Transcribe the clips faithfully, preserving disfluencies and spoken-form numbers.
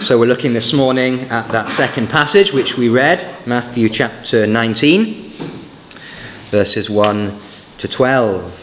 So we're looking this morning at that second passage which we read, Matthew chapter nineteen, verses one to twelve.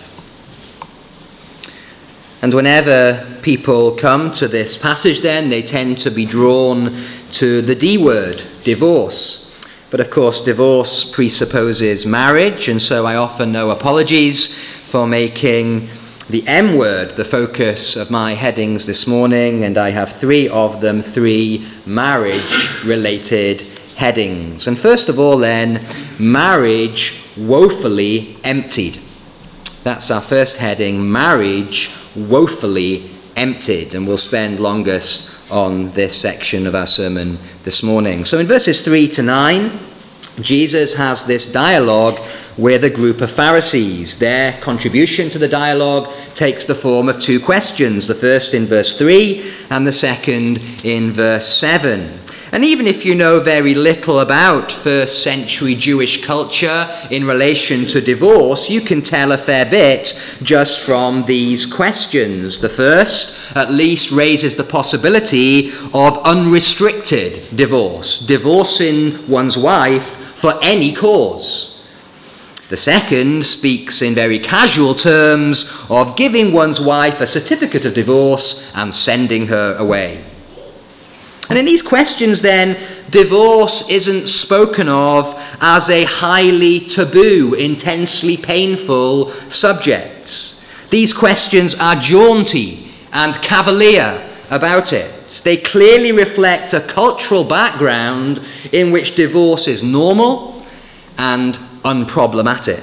And whenever people come to this passage then, they tend to be drawn to the D word, divorce. But of course, divorce presupposes marriage, and so I offer no apologies for making the M word the focus of my headings this morning, and I have three of them, three marriage-related headings. And first of all then, marriage woefully emptied. That's our first heading, marriage woefully emptied, and we'll spend longest on this section of our sermon this morning. So in verses three to nine, Jesus has this dialogue with a group of Pharisees. Their contribution to the dialogue takes the form of two questions, the first in verse three and the second in verse seven. And even if you know very little about first century Jewish culture in relation to divorce, you can tell a fair bit just from these questions. The first, at least, raises the possibility of unrestricted divorce, divorcing one's wife for any cause. The second speaks in very casual terms of giving one's wife a certificate of divorce and sending her away. And in these questions then, divorce isn't spoken of as a highly taboo, intensely painful subject. These questions are jaunty and cavalier about it. They clearly reflect a cultural background in which divorce is normal and unproblematic.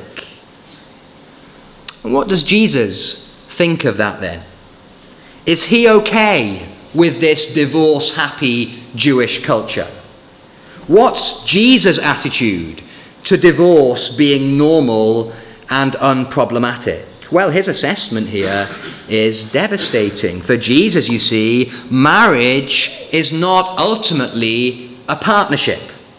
And what does Jesus think of that then? Is he okay with this divorce-happy Jewish culture? What's Jesus' attitude to divorce being normal and unproblematic? Well, his assessment here is devastating. For Jesus, you see, marriage is not ultimately a partnership.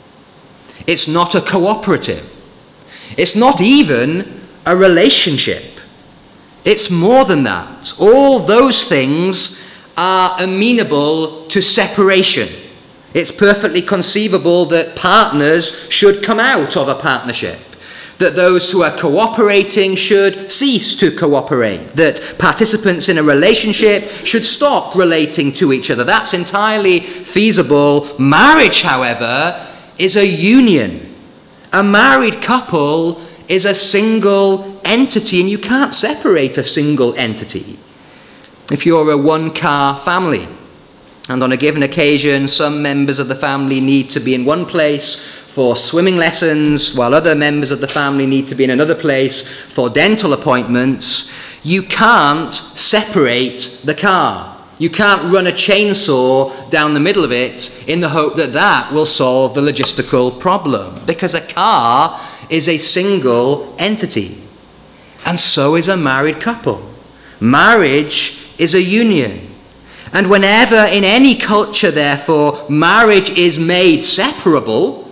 It's not a cooperative. It's not even a relationship. It's more than that. All those things are amenable to separation. It's perfectly conceivable that partners should come out of a partnership, that those who are cooperating should cease to cooperate, that participants in a relationship should stop relating to each other. That's entirely feasible. Marriage, however, is a union. A married couple is a single entity, and you can't separate a single entity. If you're a one-car family, and on a given occasion some members of the family need to be in one place for swimming lessons, while other members of the family need to be in another place for dental appointments, you can't separate the car. You can't run a chainsaw down the middle of it in the hope that that will solve the logistical problem, because a car is a single entity. And so is a married couple. Marriage is a union. And whenever in any culture, therefore, marriage is made separable,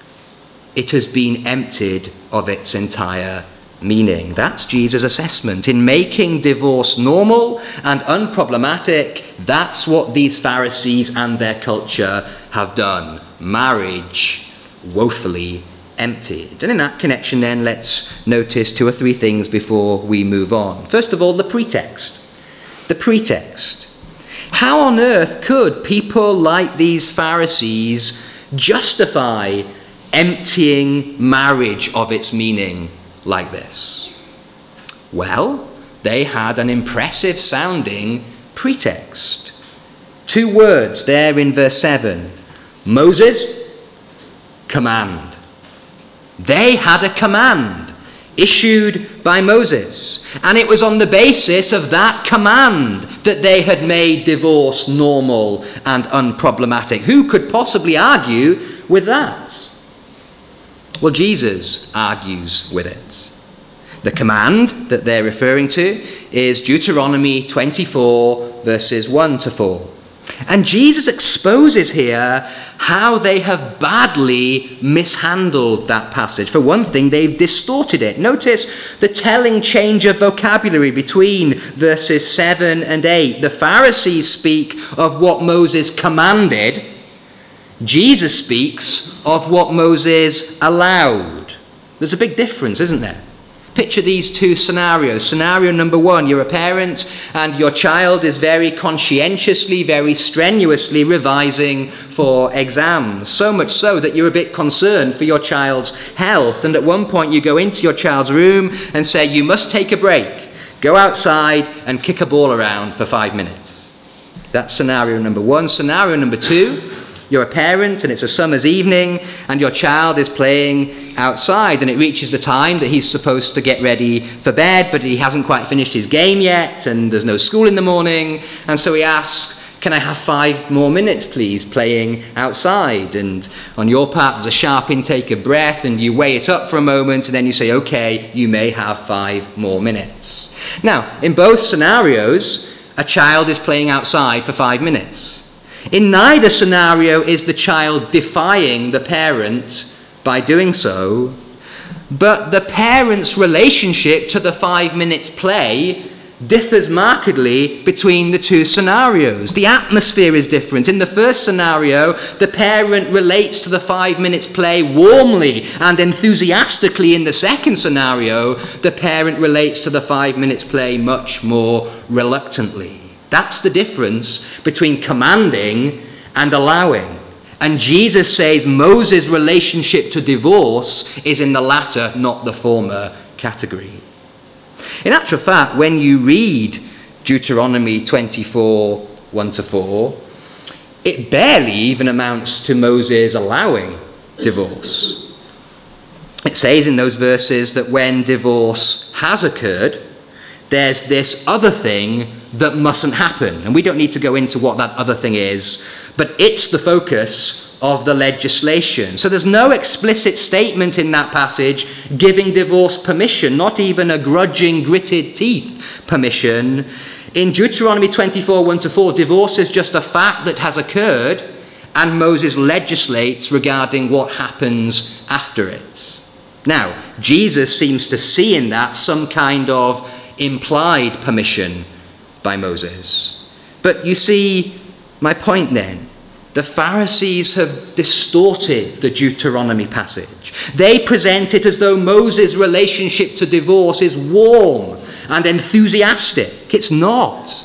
it has been emptied of its entire meaning. That's Jesus' assessment. In making divorce normal and unproblematic, that's what these Pharisees and their culture have done. Marriage woefully emptied. And in that connection then, let's notice two or three things before we move on. First of all, the pretext. The pretext. How on earth could people like these Pharisees justify emptying marriage of its meaning like this? Well, they had an impressive sounding pretext. Two words there in verse seven. Moses, command. They had a command issued by Moses, and it was on the basis of that command that they had made divorce normal and unproblematic. Who could possibly argue with that? Well, Jesus argues with it. The command that they're referring to is Deuteronomy twenty-four, verses one to four. And Jesus exposes here how they have badly mishandled that passage. For one thing, they've distorted it. Notice the telling change of vocabulary between verses seven and eight. The Pharisees speak of what Moses commanded. Jesus speaks of what Moses allowed. There's a big difference, isn't there? Picture these two scenarios. Scenario number one, you're a parent and your child is very conscientiously, very strenuously revising for exams. So much so that you're a bit concerned for your child's health. And at one point you go into your child's room and say, you must take a break. Go outside and kick a ball around for five minutes. That's scenario number one. Scenario number two, you're a parent and it's a summer's evening and your child is playing outside and it reaches the time that he's supposed to get ready for bed, but he hasn't quite finished his game yet and there's no school in the morning, and so he asks, can I have five more minutes please playing outside? And on your part there's a sharp intake of breath and you weigh it up for a moment and then you say, okay, you may have five more minutes. Now, in both scenarios, a child is playing outside for five minutes. In neither scenario is the child defying the parent by doing so, but the parent's relationship to the five minutes play differs markedly between the two scenarios. The atmosphere is different. In the first scenario, the parent relates to the five minutes play warmly and enthusiastically. In the second scenario, the parent relates to the five minutes play much more reluctantly. That's the difference between commanding and allowing. And Jesus says Moses' relationship to divorce is in the latter, not the former category. In actual fact, when you read Deuteronomy twenty-four, one to four, it barely even amounts to Moses allowing divorce. It says in those verses that when divorce has occurred, there's this other thing that mustn't happen. And we don't need to go into what that other thing is, but it's the focus of the legislation. So there's no explicit statement in that passage giving divorce permission, not even a grudging, gritted teeth permission. In Deuteronomy twenty-four, one to four, divorce is just a fact that has occurred, and Moses legislates regarding what happens after it. Now, Jesus seems to see in that some kind of implied permission by Moses. But you see my point then. The Pharisees have distorted the Deuteronomy passage. They present it as though Moses' relationship to divorce is warm and enthusiastic. It's not.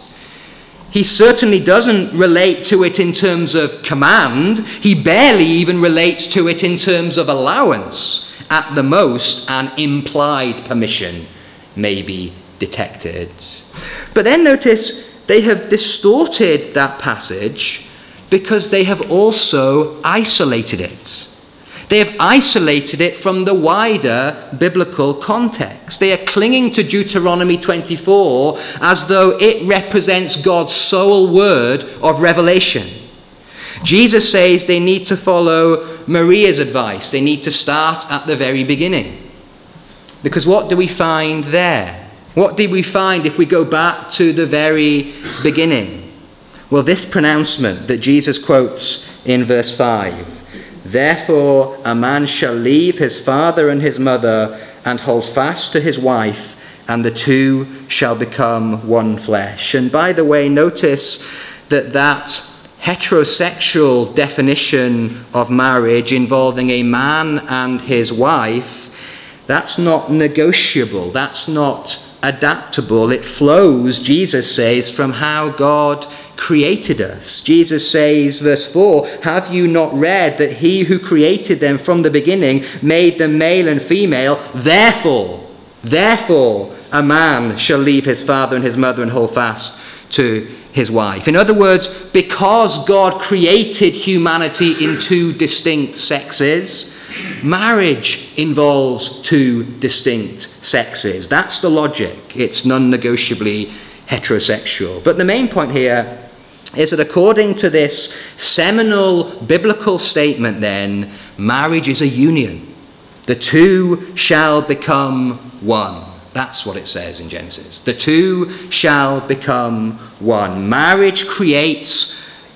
He certainly doesn't relate to it in terms of command. He barely even relates to it in terms of allowance. At the most, an implied permission may be detected. But then notice they have distorted that passage because they have also isolated it. They have isolated it from the wider biblical context. They are clinging to Deuteronomy twenty-four as though it represents God's sole word of revelation. Jesus says they need to follow Maria's advice. They need to start at the very beginning. Because what do we find there? What did we find if we go back to the very beginning? Well, this pronouncement that Jesus quotes in verse five. Therefore, a man shall leave his father and his mother and hold fast to his wife, and the two shall become one flesh. And by the way, notice that that heterosexual definition of marriage involving a man and his wife, that's not negotiable. That's not adaptable. It flows, Jesus says, from how God created us. Jesus says, verse four, have you not read that he who created them from the beginning made them male and female? Therefore, therefore, a man shall leave his father and his mother and hold fast to his wife. In other words, because God created humanity in two distinct sexes, marriage involves two distinct sexes. That's the logic. It's non-negotiably heterosexual. But the main point here is that according to this seminal biblical statement then, marriage is a union. The two shall become one. That's what it says in Genesis. The two shall become one. Marriage creates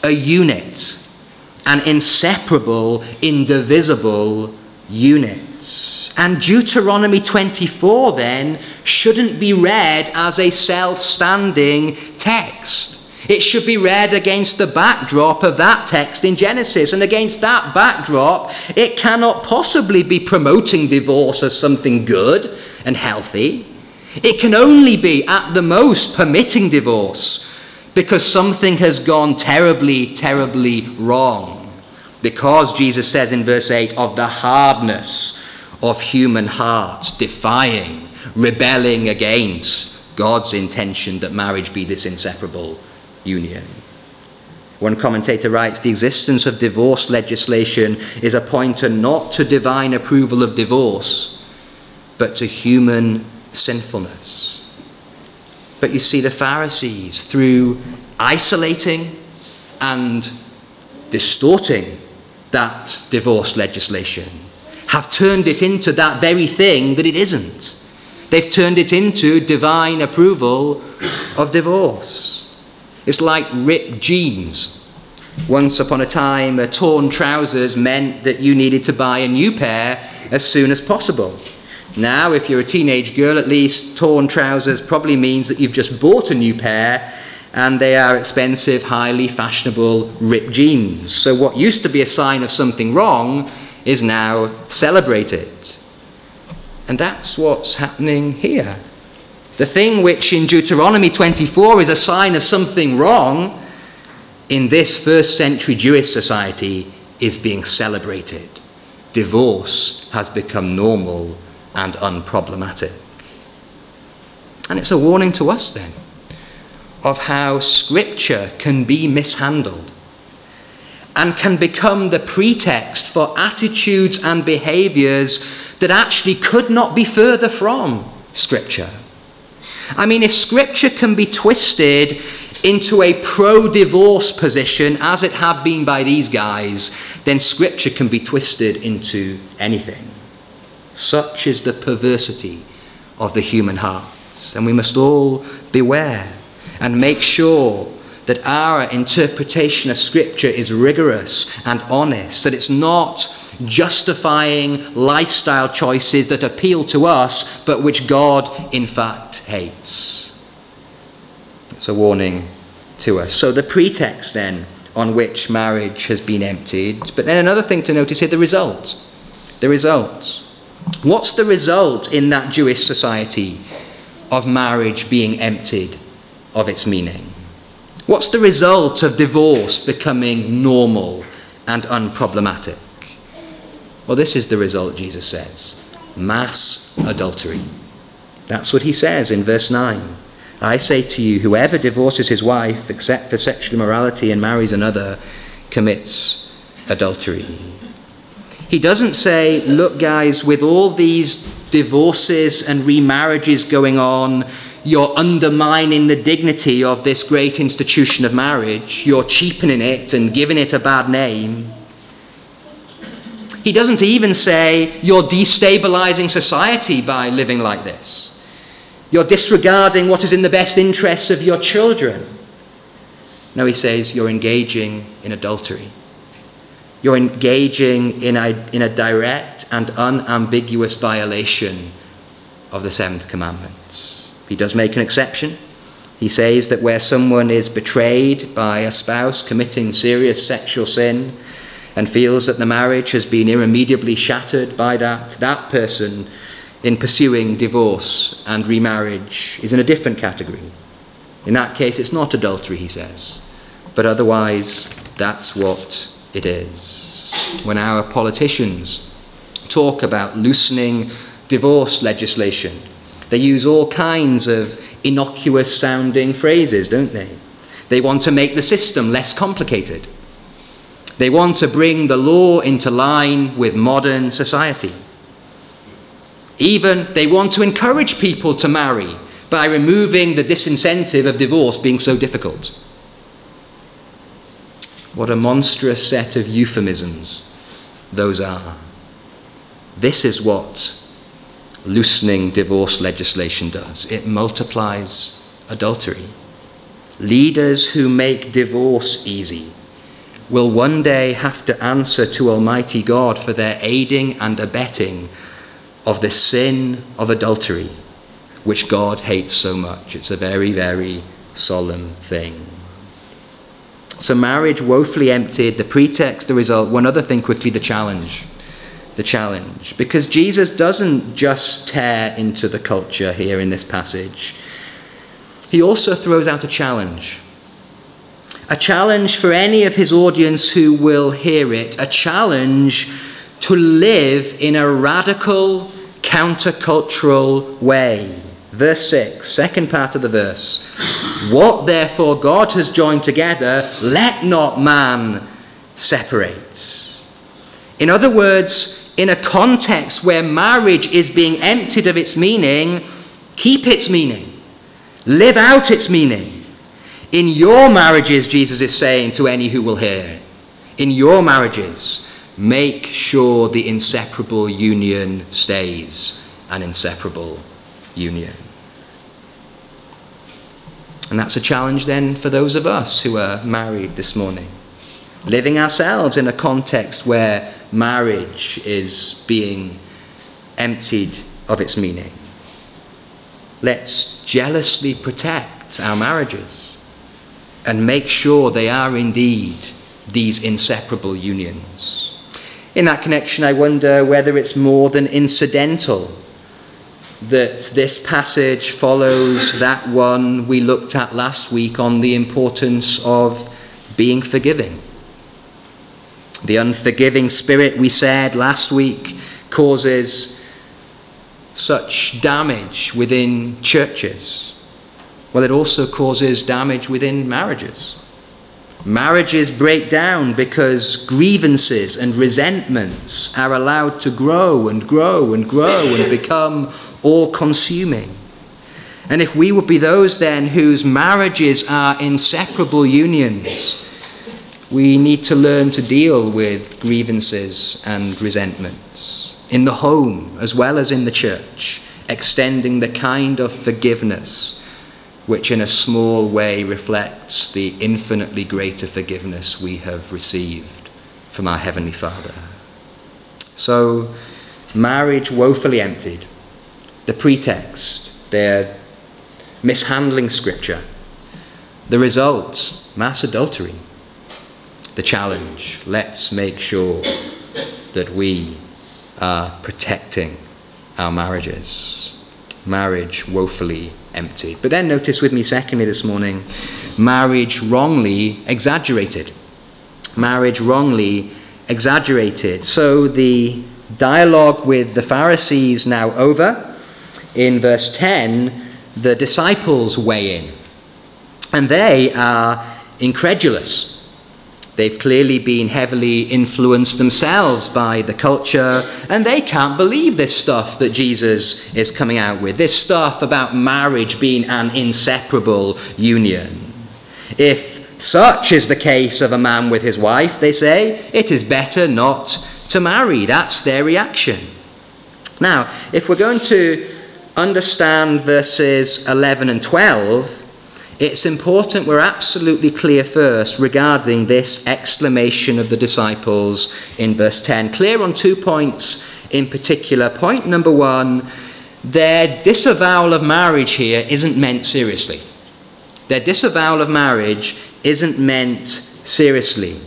a unit, an inseparable, indivisible unit. And Deuteronomy twenty-four then shouldn't be read as a self-standing text. It should be read against the backdrop of that text in Genesis. And against that backdrop, it cannot possibly be promoting divorce as something good and healthy. It can only be, at the most, permitting divorce because something has gone terribly, terribly wrong. Because, Jesus says in verse eight, of the hardness of human hearts, defying, rebelling against God's intention that marriage be this inseparable union. One commentator writes, the existence of divorce legislation is a pointer not to divine approval of divorce, but to human sinfulness. But you see, the Pharisees, through isolating and distorting that divorce legislation, have turned it into that very thing that it isn't. They've turned it into divine approval of divorce. It's like ripped jeans. Once upon a time, uh, torn trousers meant that you needed to buy a new pair as soon as possible. Now, if you're a teenage girl, at least, torn trousers probably means that you've just bought a new pair and they are expensive, highly fashionable ripped jeans. So what used to be a sign of something wrong is now celebrated. And that's what's happening here. The thing which in Deuteronomy twenty-four is a sign of something wrong, in this first century Jewish society is being celebrated. Divorce has become normal and unproblematic. And it's a warning to us then of how Scripture can be mishandled and can become the pretext for attitudes and behaviours that actually could not be further from Scripture. I mean, if Scripture can be twisted into a pro-divorce position, as it had been by these guys, then Scripture can be twisted into anything. Such is the perversity of the human heart. And we must all beware and make sure that our interpretation of Scripture is rigorous and honest, that it's not justifying lifestyle choices that appeal to us, but which God, in fact, hates. It's a warning to us. So the pretext, then, on which marriage has been emptied. But then another thing to notice here, the result. The result. What's the result in that Jewish society of marriage being emptied of its meaning? What's the result of divorce becoming normal and unproblematic? Well, this is the result, Jesus says. Mass adultery. That's what he says in verse nine. I say to you, whoever divorces his wife except for sexual immorality and marries another commits adultery. He doesn't say, look guys, with all these divorces and remarriages going on, you're undermining the dignity of this great institution of marriage. You're cheapening it and giving it a bad name. He doesn't even say you're destabilizing society by living like this. You're disregarding what is in the best interests of your children. No, he says you're engaging in adultery. You're engaging in a, in a direct and unambiguous violation of the seventh commandment. He does make an exception. He says that where someone is betrayed by a spouse committing serious sexual sin and feels that the marriage has been irremediably shattered by that, that person in pursuing divorce and remarriage is in a different category. In that case, it's not adultery, he says, but otherwise that's what it is. When our politicians talk about loosening divorce legislation, they use all kinds of innocuous sounding phrases, don't they? They want to make the system less complicated. They want to bring the law into line with modern society. Even they want to encourage people to marry by removing the disincentive of divorce being so difficult. What a monstrous set of euphemisms those are. This is what loosening divorce legislation does. It multiplies adultery. Leaders who make divorce easy will one day have to answer to Almighty God for their aiding and abetting of the sin of adultery, which God hates so much. It's a very, very solemn thing. So marriage woefully emptied, the pretext, the result. One other thing quickly, the challenge. The challenge. Because Jesus doesn't just tear into the culture here in this passage. He also throws out a challenge. A challenge for any of his audience who will hear it. A challenge to live in a radical, countercultural way. Verse six, second part of the verse. What therefore God has joined together, let not man separate. In other words, in a context where marriage is being emptied of its meaning, keep its meaning. Live out its meaning. In your marriages, Jesus is saying to any who will hear, in your marriages, make sure the inseparable union stays an inseparable union. And that's a challenge then for those of us who are married this morning. Living ourselves in a context where marriage is being emptied of its meaning. Let's jealously protect our marriages and make sure they are indeed these inseparable unions. In that connection, I wonder whether it's more than incidental that this passage follows that one we looked at last week on the importance of being forgiving. The unforgiving spirit, we said last week, causes such damage within churches. Well, it also causes damage within marriages. Marriages break down because grievances and resentments are allowed to grow and grow and grow and become all-consuming. And if we would be those then whose marriages are inseparable unions, we need to learn to deal with grievances and resentments in the home as well as in the church, extending the kind of forgiveness which in a small way reflects the infinitely greater forgiveness we have received from our Heavenly Father. So, marriage woefully emptied. The pretext, they're mishandling Scripture. The result, mass adultery. The challenge, let's make sure that we are protecting our marriages. Marriage woefully emptied. But then notice with me secondly this morning, marriage wrongly exaggerated. Marriage wrongly exaggerated. So the dialogue with the Pharisees now over. In verse ten, the disciples weigh in. And they are incredulous. They've clearly been heavily influenced themselves by the culture, and they can't believe this stuff that Jesus is coming out with, this stuff about marriage being an inseparable union. If such is the case of a man with his wife, they say, it is better not to marry. That's their reaction. Now, if we're going to understand verses eleven and twelve, it's important we're absolutely clear first regarding this exclamation of the disciples in verse ten. Clear on two points in particular. Point number one, their disavowal of marriage here isn't meant seriously. Their disavowal of marriage isn't meant seriously.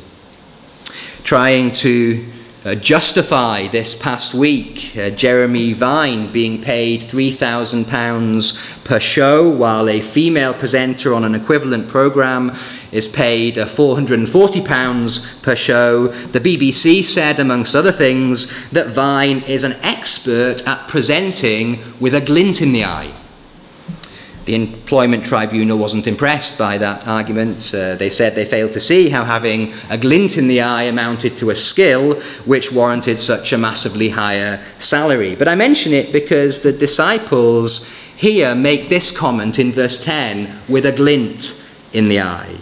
Trying to uh, justify this past week, uh, Jeremy Vine being paid three thousand pounds per show, while a female presenter on an equivalent programme is paid uh, four hundred forty pounds per show. The B B C said, amongst other things, that Vine is an expert at presenting with a glint in the eye. The Employment Tribunal wasn't impressed by that argument. Uh, they said they failed to see how having a glint in the eye amounted to a skill which warranted such a massively higher salary. But I mention it because the disciples here make this comment in verse ten, with a glint in the eye.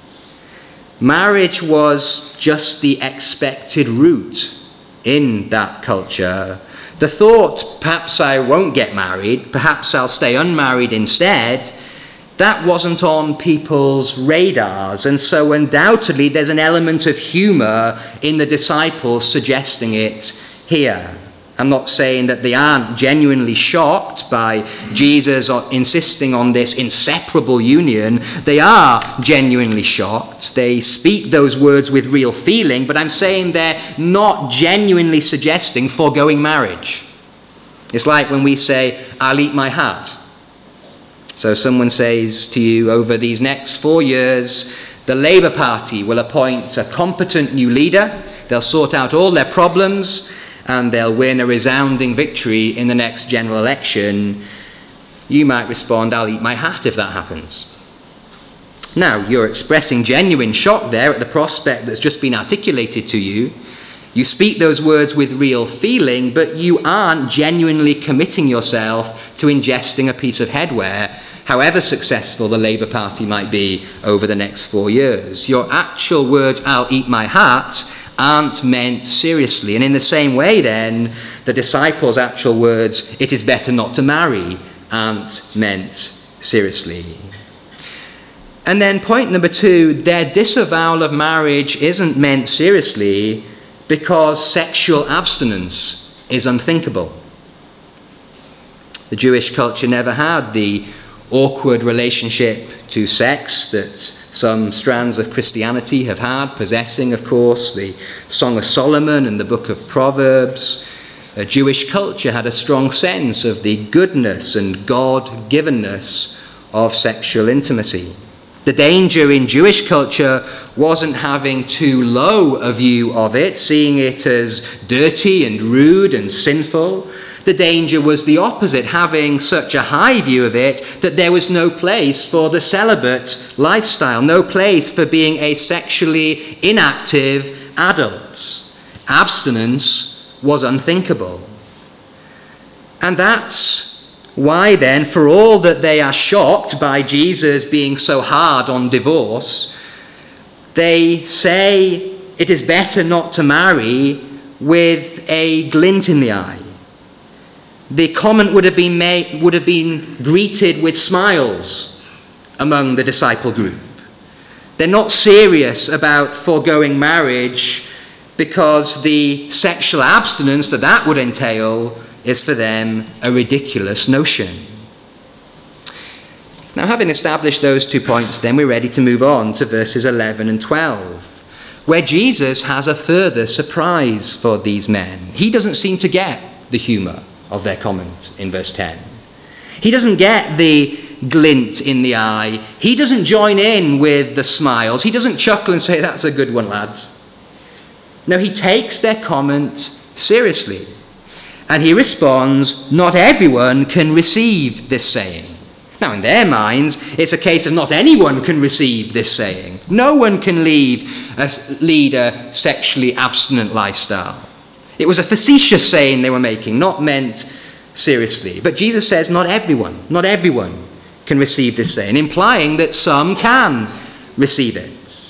Marriage was just the expected route in that culture. The thought, perhaps I won't get married, perhaps I'll stay unmarried instead, That wasn't on people's radars, and so undoubtedly there's an element of humour in the disciples suggesting it here. I'm not saying that they aren't genuinely shocked by Jesus insisting on this inseparable union. They are genuinely shocked. They speak those words with real feeling, but I'm saying they're not genuinely suggesting foregoing marriage. It's like when we say, I'll eat my hat. So someone says to you, over these next four years, the Labour Party will appoint a competent new leader. They'll sort out all their problems, and they'll win a resounding victory in the next general election. You might respond, I'll eat my hat if that happens. Now, you're expressing genuine shock there at the prospect that's just been articulated to you. You speak those words with real feeling, but you aren't genuinely committing yourself to ingesting a piece of headwear, however successful the Labour Party might be over the next four years. Your actual words, I'll eat my hat, aren't meant seriously. And in the same way then, the disciples' actual words, it is better not to marry, aren't meant seriously. And then point number two, their disavowal of marriage isn't meant seriously because sexual abstinence is unthinkable. The Jewish culture never had the awkward relationship to sex that some strands of Christianity have had, possessing, of course, the Song of Solomon and the book of Proverbs. A Jewish culture had a strong sense of the goodness and God-givenness of sexual intimacy. The danger in Jewish culture wasn't having too low a view of it, seeing it as dirty and rude and sinful. The danger was the opposite, having such a high view of it that there was no place for the celibate lifestyle, no place for being a sexually inactive adult. Abstinence was unthinkable. And that's why then, for all that they are shocked by Jesus being so hard on divorce, they say it is better not to marry with a glint in the eye. The comment would have been made, would have been greeted with smiles among the disciple group. They're not serious about foregoing marriage because the sexual abstinence that that would entail is for them a ridiculous notion. Now, having established those two points, then we're ready to move on to verses eleven and twelve, where Jesus has a further surprise for these men. He doesn't seem to get the humour of their comment in verse ten. He doesn't get the glint in the eye. He doesn't join in with the smiles. He doesn't chuckle and say, that's a good one, lads. No, he takes their comment seriously. And he responds, not everyone can receive this saying. Now, in their minds, it's a case of not anyone can receive this saying. No one can leave a, lead a sexually abstinent lifestyle. It was a facetious saying they were making, not meant seriously. But Jesus says not everyone, not everyone can receive this saying, implying that some can receive it.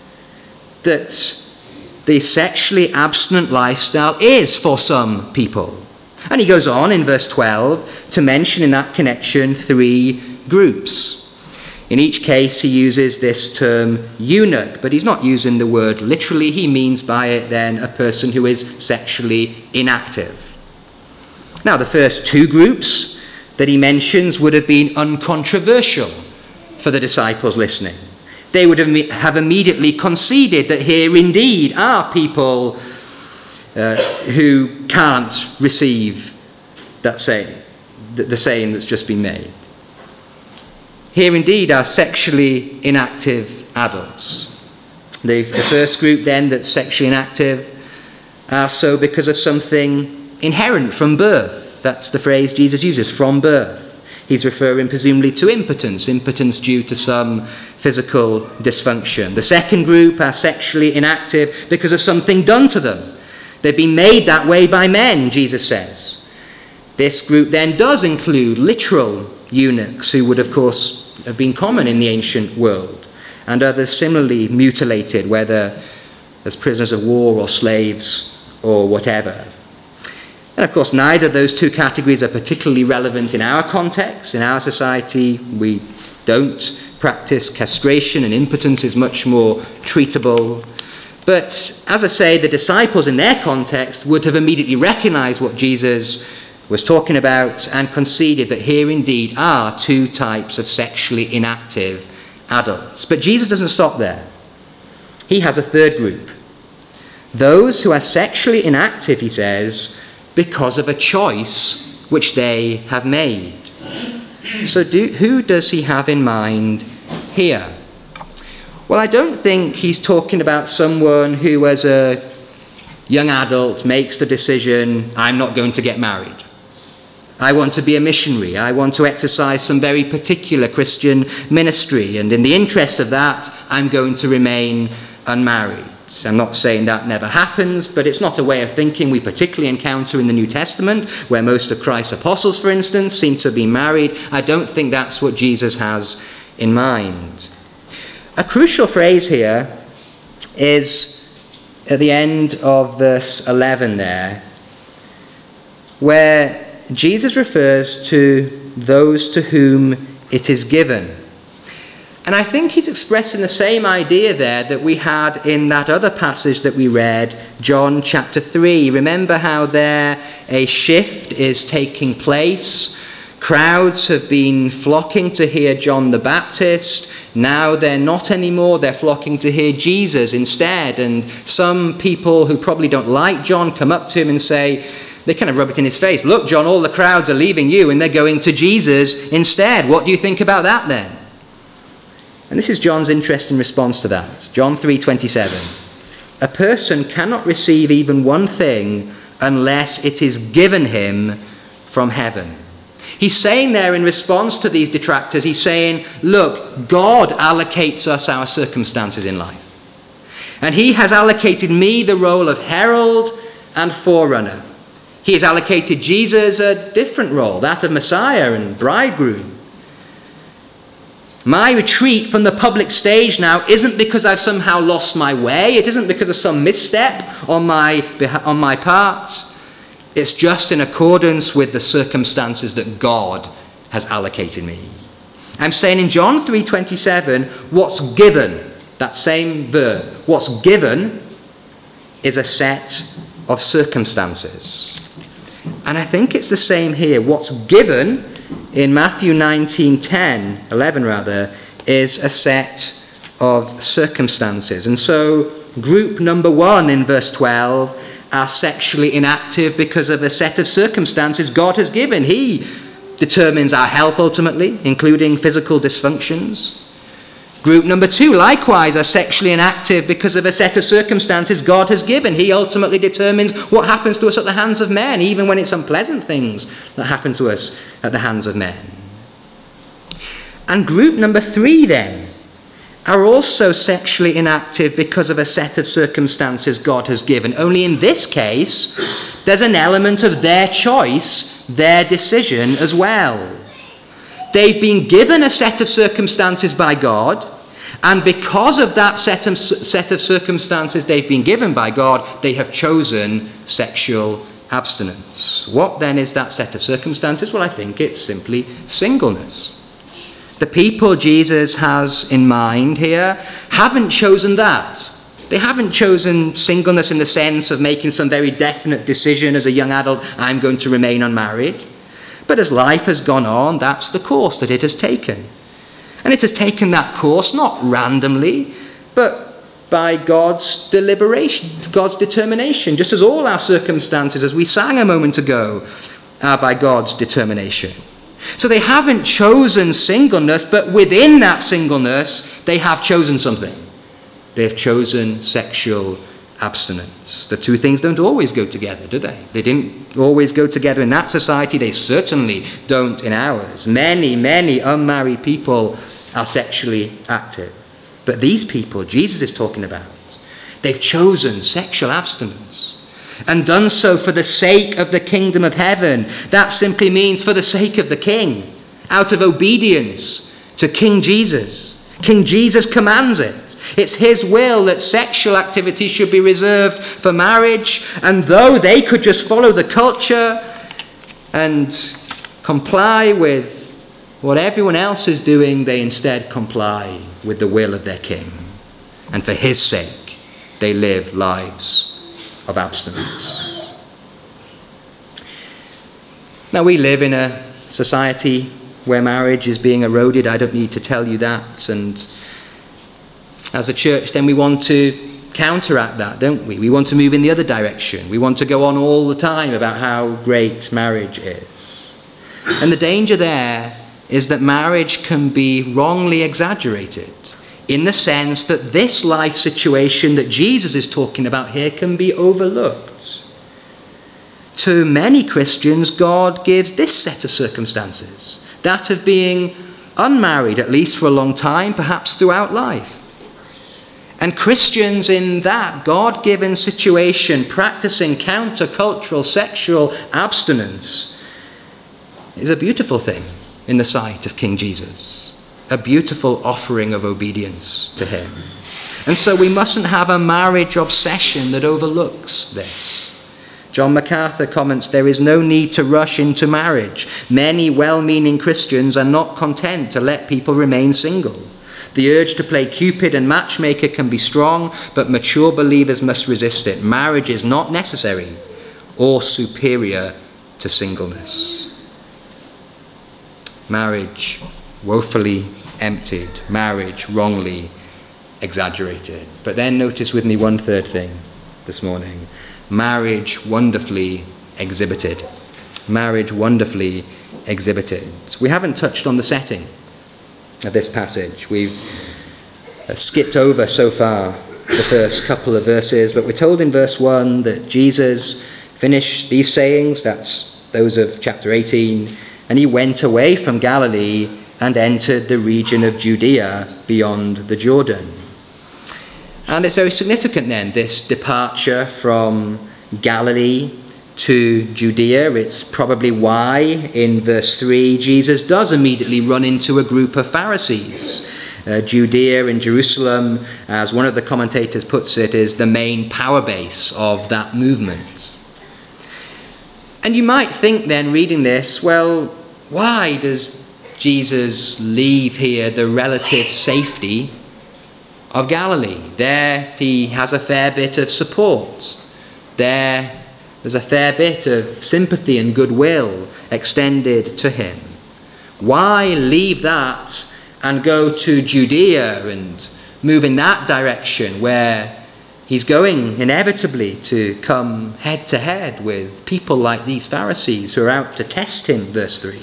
That the sexually abstinent lifestyle is for some people. And he goes on in verse twelve to mention in that connection three groups. In each case, he uses this term eunuch, but he's not using the word literally. He means by it then a person who is sexually inactive. Now, the first two groups that he mentions would have been uncontroversial for the disciples listening. They would have immediately conceded that here indeed are people uh, who can't receive that saying, the saying that's just been made. Here indeed are sexually inactive adults. The, the first group then that's sexually inactive are so because of something inherent from birth. That's the phrase Jesus uses, from birth. He's referring presumably to impotence, impotence due to some physical dysfunction. The second group are sexually inactive because of something done to them. They've been made that way by men, Jesus says. This group then does include literal eunuchs who would, of course, have been common in the ancient world, and others similarly mutilated, whether as prisoners of war or slaves or whatever. And of course, neither of those two categories are particularly relevant in our context, in our society. We don't practice castration, and impotence is much more treatable. But as I say, the disciples in their context would have immediately recognized what Jesus was talking about and conceded that here indeed are two types of sexually inactive adults. But Jesus doesn't stop there. He has a third group. Those who are sexually inactive, he says, because of a choice which they have made. So do, who does he have in mind here? Well, I don't think he's talking about someone who as a young adult makes the decision, I'm not going to get married. I want to be a missionary. I want to exercise some very particular Christian ministry. And in the interest of that, I'm going to remain unmarried. I'm not saying that never happens, but it's not a way of thinking we particularly encounter in the New Testament, where most of Christ's apostles, for instance, seem to be married. I don't think that's what Jesus has in mind. A crucial phrase here is at the end of verse eleven there, where Jesus refers to those to whom it is given. And I think he's expressing the same idea there that we had in that other passage that we read, John chapter three. Remember how there a shift is taking place. Crowds have been flocking to hear John the Baptist. Now they're not anymore. They're flocking to hear Jesus instead. And some people who probably don't like John come up to him and say, they kind of rub it in his face. Look, John, all the crowds are leaving you and they're going to Jesus instead. What do you think about that then? And this is John's interesting response to that. John three twenty-seven. A person cannot receive even one thing unless it is given him from heaven. He's saying there in response to these detractors, he's saying, look, God allocates us our circumstances in life. And he has allocated me the role of herald and forerunner. He has allocated Jesus a different role, that of Messiah and bridegroom. My retreat from the public stage now isn't because I've somehow lost my way. It isn't because of some misstep on my, on my part. It's just in accordance with the circumstances that God has allocated me. I'm saying in John three twenty-seven, what's given, that same verb, what's given is a set of circumstances. And I think it's the same here. What's given in Matthew nineteen ten, eleven rather, is a set of circumstances. And so group number one in verse twelve are sexually inactive because of a set of circumstances God has given. He determines our health ultimately, including physical dysfunctions. Group number two, likewise, are sexually inactive because of a set of circumstances God has given. He ultimately determines what happens to us at the hands of men, even when it's unpleasant things that happen to us at the hands of men. And group number three, then, are also sexually inactive because of a set of circumstances God has given. Only in this case, there's an element of their choice, their decision as well. They've been given a set of circumstances by God, and because of that set of, set of circumstances they've been given by God, they have chosen sexual abstinence. What then is that set of circumstances? Well, I think it's simply singleness. The people Jesus has in mind here haven't chosen that. They haven't chosen singleness in the sense of making some very definite decision as a young adult, I'm going to remain unmarried. But as life has gone on, that's the course that it has taken. And it has taken that course not randomly, but by God's deliberation, God's determination, just as all our circumstances, as we sang a moment ago, are by God's determination. So they haven't chosen singleness, but within that singleness, they have chosen something. They have chosen sexual abstinence. The two things don't always go together, do they? They didn't always go together in that society. They certainly don't in ours. Many, many unmarried people are sexually active. But these people Jesus is talking about, they've chosen sexual abstinence and done so for the sake of the kingdom of heaven. That simply means for the sake of the king, out of obedience to King Jesus. King Jesus commands it. It's his will that sexual activity should be reserved for marriage, and though they could just follow the culture and comply with What everyone else is doing, they instead comply with the will of their king. And for his sake, they live lives of abstinence. Now, we live in a society where marriage is being eroded. I don't need to tell you that. And as a church, then we want to counteract that, don't we? We want to move in the other direction. We want to go on all the time about how great marriage is. And the danger there is that marriage can be wrongly exaggerated, in the sense that this life situation that Jesus is talking about here can be overlooked. To many Christians, God gives this set of circumstances, that of being unmarried, at least for a long time, perhaps throughout life. And Christians in that God-given situation, practicing countercultural sexual abstinence, is a beautiful thing in the sight of King Jesus, a beautiful offering of obedience to him. And so we mustn't have a marriage obsession that overlooks this. John MacArthur comments, there is no need to rush into marriage. Many well-meaning Christians are not content to let people remain single. The urge to play Cupid and matchmaker can be strong, but mature believers must resist it. Marriage is not necessary or superior to singleness. Marriage woefully emptied, marriage wrongly exaggerated. But then notice with me one third thing this morning. Marriage wonderfully exhibited. Marriage wonderfully exhibited. We haven't touched on the setting of this passage. We've uh, skipped over so far the first couple of verses, but we're told in verse one that Jesus finished these sayings, that's those of chapter eighteen, and he went away from Galilee and entered the region of Judea beyond the Jordan. And it's very significant then, this departure from Galilee to Judea. It's probably why in verse three Jesus does immediately run into a group of Pharisees. Uh, Judea and Jerusalem, as one of the commentators puts it, is the main power base of that movement. And you might think then, reading this, well, why does Jesus leave here the relative safety of Galilee? There he has a fair bit of support. There there's a fair bit of sympathy and goodwill extended to him. Why leave that and go to Judea and move in that direction where he's going inevitably to come head to head with people like these Pharisees who are out to test him, verse three.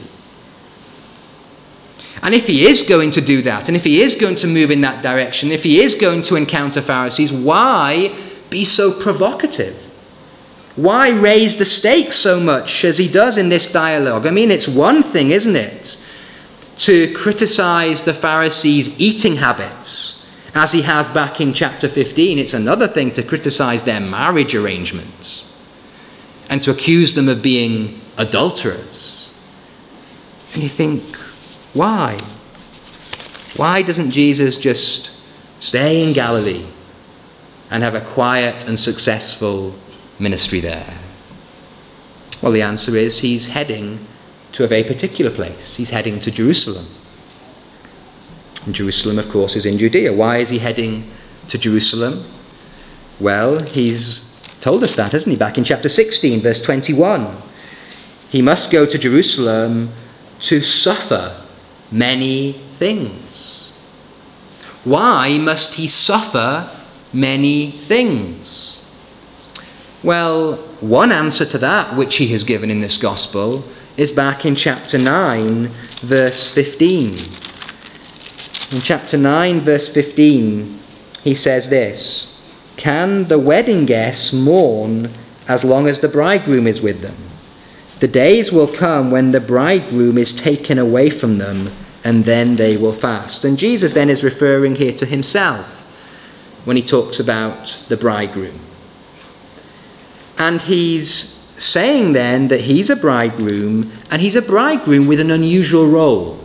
And if he is going to do that, and if he is going to move in that direction, if he is going to encounter Pharisees, why be so provocative? Why raise the stakes so much as he does in this dialogue? I mean, it's one thing, isn't it, to criticize the Pharisees' eating habits, as he has back in chapter fifteen. It's another thing to criticize their marriage arrangements and to accuse them of being adulterers. And you think, why? Why doesn't Jesus just stay in Galilee and have a quiet and successful ministry there? Well, the answer is he's heading to a very particular place. He's heading to Jerusalem. And Jerusalem, of course, is in Judea. Why is he heading to Jerusalem? Well, he's told us that, hasn't he? Back in chapter sixteen, verse twenty-one. He must go to Jerusalem to suffer many things. Why must he suffer many things? Well, one answer to that, which he has given in this gospel, is back in chapter nine, verse fifteen. In chapter nine, verse fifteen, he says this: "Can the wedding guests mourn as long as the bridegroom is with them? The days will come when the bridegroom is taken away from them, and then they will fast." And Jesus then is referring here to himself when he talks about the bridegroom. And he's saying then that he's a bridegroom, and he's a bridegroom with an unusual role.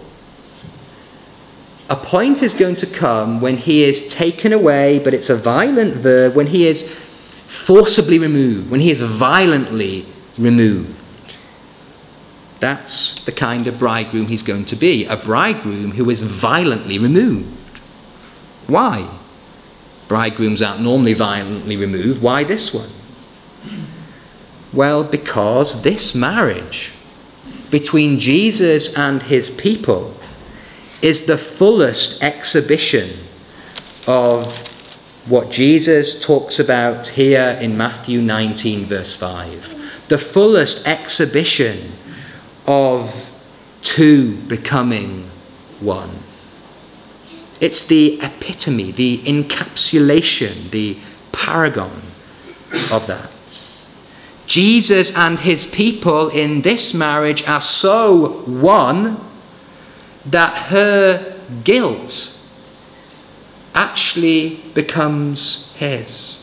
A point is going to come when he is taken away, but it's a violent verb, when he is forcibly removed, when he is violently removed. That's the kind of bridegroom he's going to be, a bridegroom who is violently removed. Why? Bridegrooms aren't normally violently removed. Why this one? Well, because this marriage between Jesus and his people is the fullest exhibition of what Jesus talks about here in Matthew nineteen, verse five. The fullest exhibition of two becoming one. It's the epitome, the encapsulation, the paragon of that. Jesus and his people in this marriage are so one that her guilt actually becomes his.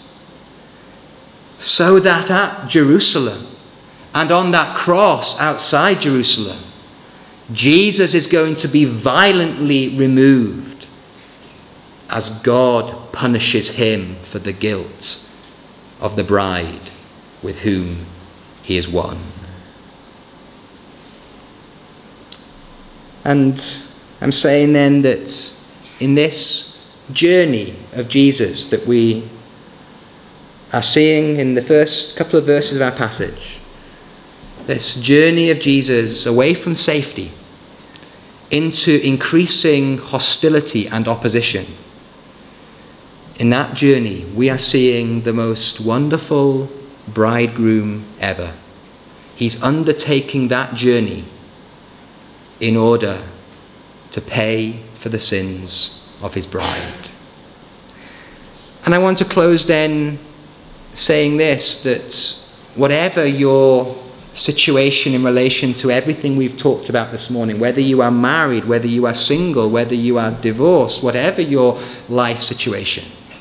So that at Jerusalem and on that cross outside Jerusalem, Jesus is going to be violently removed as God punishes him for the guilt of the bride with whom he is one. And I'm saying then that in this journey of Jesus that we are seeing in the first couple of verses of our passage, this journey of Jesus away from safety into increasing hostility and opposition, in that journey we are seeing the most wonderful bridegroom ever. He's undertaking that journey in order to pay for the sins of his bride. And I want to close then saying this, that whatever your situation in relation to everything we've talked about this morning, whether you are married, whether you are single, whether you are divorced, whatever your life situation,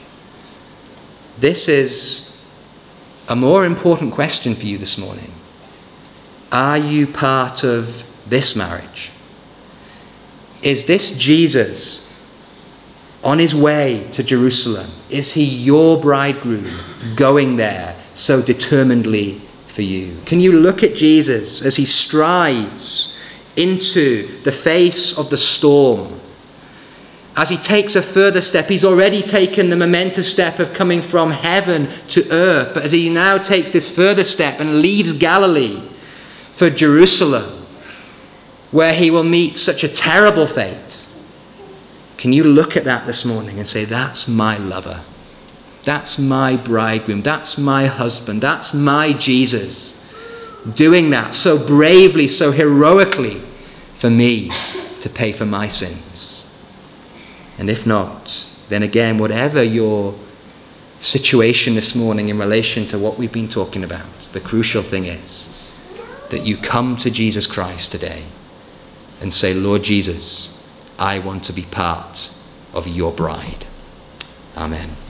this is a more important question for you this morning. Are you part of this marriage? Is this Jesus on his way to Jerusalem? Is he your bridegroom going there so determinedly for you? Can you look at Jesus as he strides into the face of the storm? As he takes a further step, he's already taken the momentous step of coming from heaven to earth. But as he now takes this further step and leaves Galilee for Jerusalem, where he will meet such a terrible fate, can you look at that this morning and say, that's my lover. That's my bridegroom. That's my husband. That's my Jesus, doing that so bravely, so heroically for me to pay for my sins. And if not, then again, whatever your situation this morning in relation to what we've been talking about, the crucial thing is that you come to Jesus Christ today and say, Lord Jesus, I want to be part of your bride. Amen.